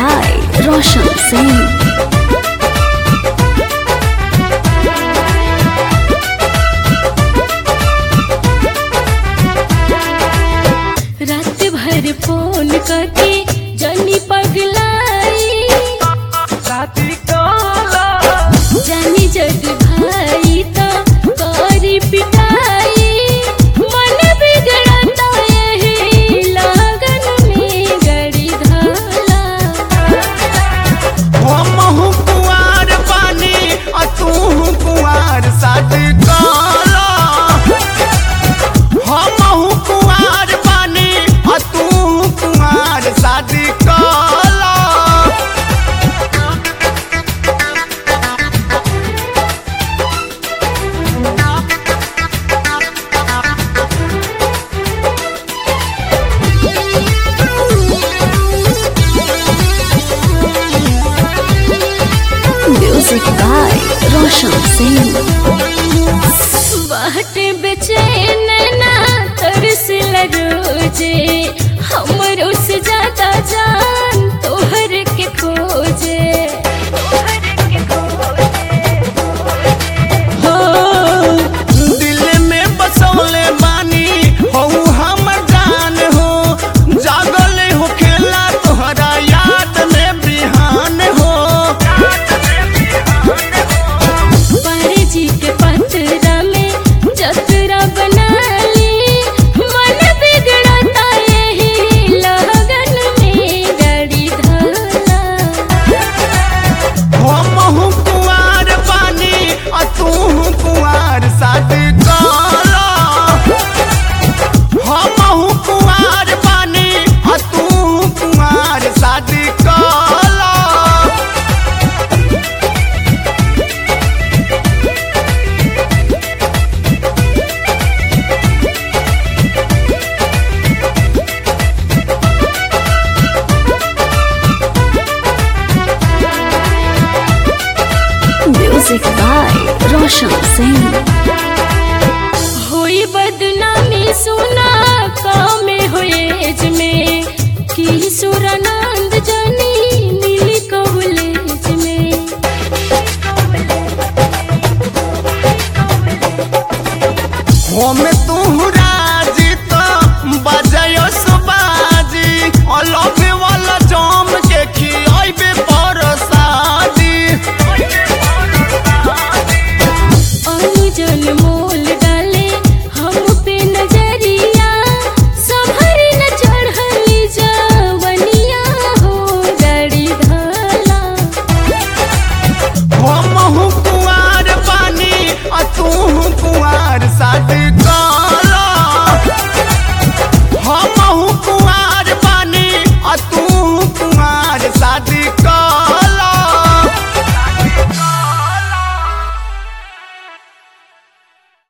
by Roshan Singh. रात भर phone करके जनी पगलाई साथी काला जानी जग भाई तो करी पिटाई मन बिगड़ता यही लगन में गड़ी धाला हम कुआर पानी और तू कुआर साथी काला हम कुआर पानी और तू कुआर साथी काला Music by Roshan Singh. बाट बेचैन ना तरस रोजे हमरो से ज्यादा जान तोहर के खोजे हो दिल में बसौले बानी हो हम जान हो जागल हो खेला तोहरा याद में बिहान हो पारे जी के पतरा में जतरा बना ली मन बिगड़ता यही लगन में गड़ी धाला हम कुआर पानी और तू कुआर साथी काला हम कुआर पानी और तू कुआर साथी काला Music by Roshan Singh. होई बदनामी सुना काम में होए एज में